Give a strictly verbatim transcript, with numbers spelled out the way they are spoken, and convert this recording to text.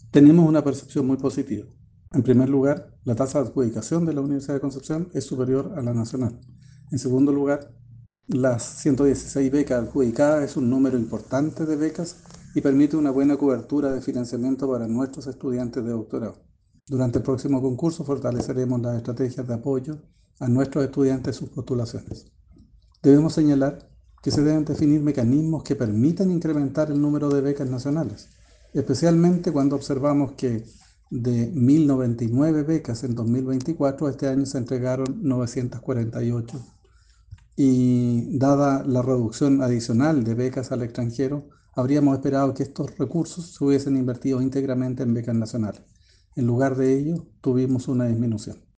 Tenemos una percepción muy positiva. En primer lugar, la tasa de adjudicación de la Universidad de Concepción es superior a la nacional. En segundo lugar, las ciento dieciséis becas adjudicadas es un número importante de becas y permite una buena cobertura de financiamiento para nuestros estudiantes de doctorado. Durante el próximo concurso fortaleceremos las estrategias de apoyo a nuestros estudiantes en sus postulaciones. Debemos señalar que se deben definir mecanismos que permitan incrementar el número de becas nacionales, especialmente cuando observamos que de mil noventa y nueve becas en dos mil veinticuatro, este año se entregaron novecientas cuarenta y ocho y dada la reducción adicional de becas al extranjero, habríamos esperado que estos recursos se hubiesen invertido íntegramente en becas nacionales. En lugar de ello, tuvimos una disminución.